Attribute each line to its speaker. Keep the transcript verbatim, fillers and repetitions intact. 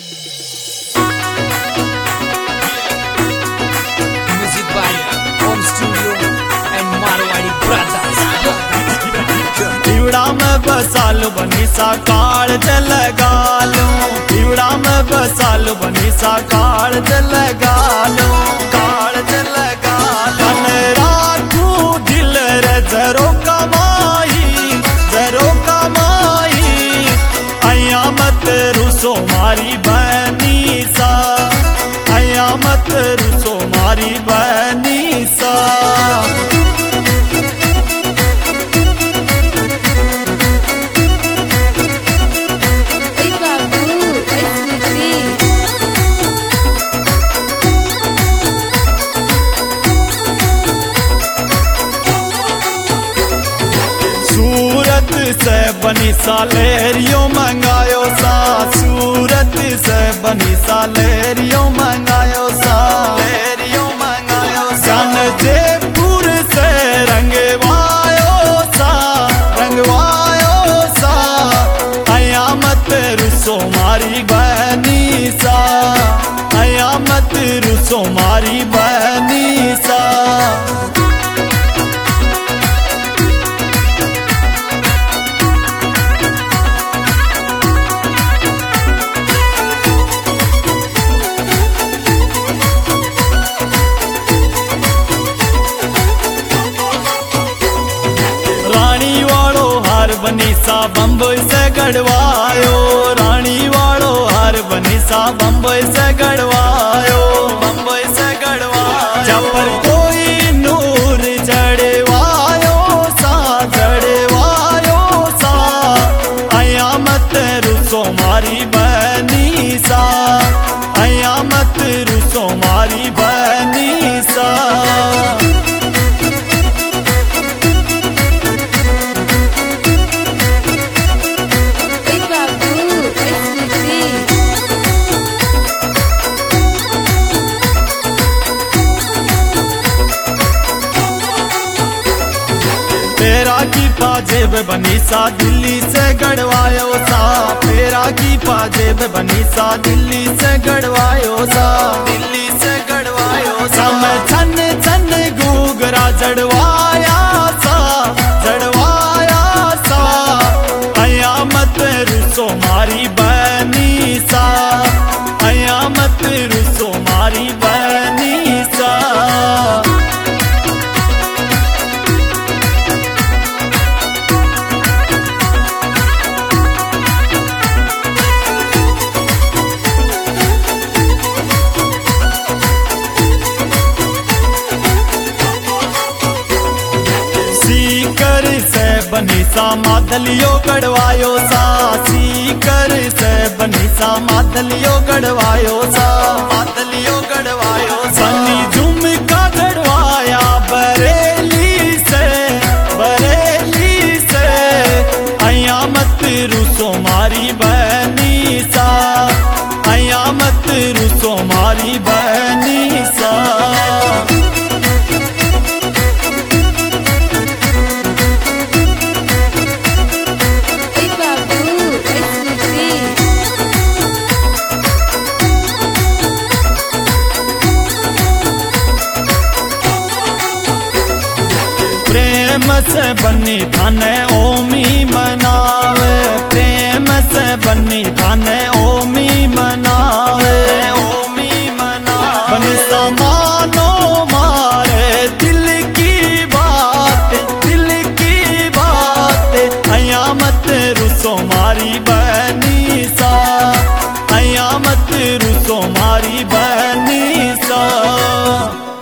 Speaker 1: Music by Home Studio and Marwadi Brothers.
Speaker 2: पीवड़ा में बसालो बनी सा काल जलगालो, पीवड़ा में बसालो बनी सा काल जलगालो, काल जलगालो। मन राखू दिल रे जरो कमाई, जरो कमाई। आया मत रुसो मारी बनी सा, आया मत रुसो मारी बनी सा। सूरत से बनी सालेरियो मंगायो सा, सूरत से बनी सालेरियो मंगायो सा, लेरियो मंगायो सा। जयपुर से रंगवायो सा, रंगवायो सा। आया मत रुसो मारी बनी सा, आया मत रुसो मारी बनी सा। बनी सा बम्बई से गढ़वायो, रानी वालो हार बनी सा बम्बई से गढ़वायो, बम्बई से गढ़वायो। जब पर कोई नूर जड़वायो सा, जड़वायो सा। आया मत रुसो मारी बनी सा, आया मत रुसो मारी बनी सा। फेरा की पाजेब बनी सा दिल्ली से गढ़वायो सा, फेरा की पाजेब बनी सा दिल्ली से गढ़वायो सा, दिल्ली से गढ़वायो सा। मैं छन छन घूघरा जड़वाया सा, जड़वाया सा। आया मत रुसो मारी बनी सा, आया मत रुसो मारी बनी सा। सीकर से बनी सा मादलियो गढ़वायो सा, सीकर से बनी सा मादलियो गढ़वायो सा, मादलियो गढ़वायो सा। बनी झुमका गढ़वाया बरेली से, बरेली से। आया मत रुसो मारी बनी सा, आया मत रुसो मारी बनी सा। प्रेम से बनी थाने ओमी मनावे, प्रेम से बनी थाने ओमी मनावे, ओमी मनावे। बनी समानो मारे दिल की बात, दिल की बात। आया मत रुसो मारी बनी सा, आया मत रुसो मारी बनी सा।